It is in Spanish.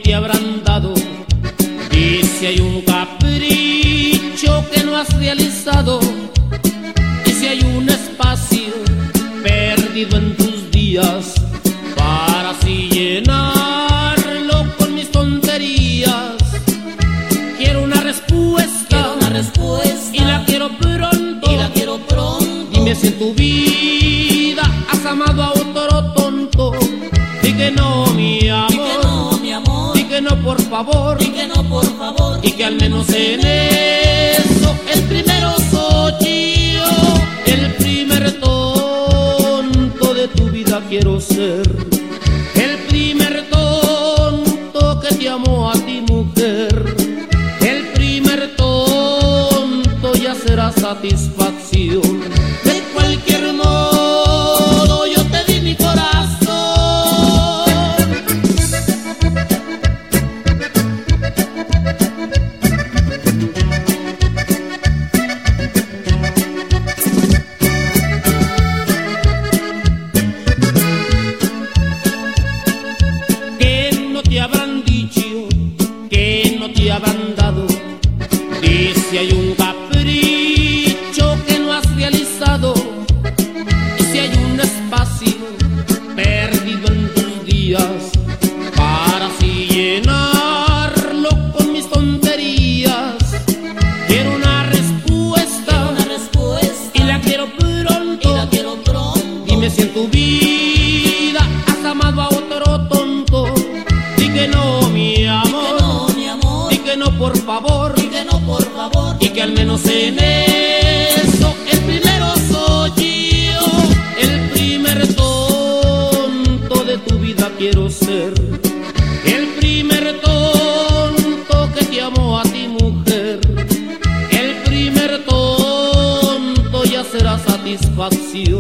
te habrán dado? Y si hay un capricho que no has realizado, y si hay un espacio perdido en tus días, para así llenarlo con mis tonterías. Quiero una respuesta, y la quiero pronto, Dime si en tu vida has amado a otro tonto. Di que no, mi amor, di que no, por favor, y que al menos en eso el primero soy yo. El primer tonto de tu vida quiero ser, el primer tonto que te amó a ti, mujer. El primer tonto ya será satisfacción. De cualquier modo yo te di mi corazón. ¿Qué no te habrán dicho? ¿Qué no te habrán dado? Dice hay un capricho que no has realizado, y si hay un espacio perdido en tus días, para así llenarlo con mis tonterías. Quiero una respuesta, y la quiero pronto. Dime si en tu vida has amado a otro tonto. Di que no, mi amor, di que no, por favor, y que al menos en eso el primero soy yo. El primer tonto de tu vida quiero ser, el primer tonto que te amó a ti, mujer. El primer tonto ya será satisfacción.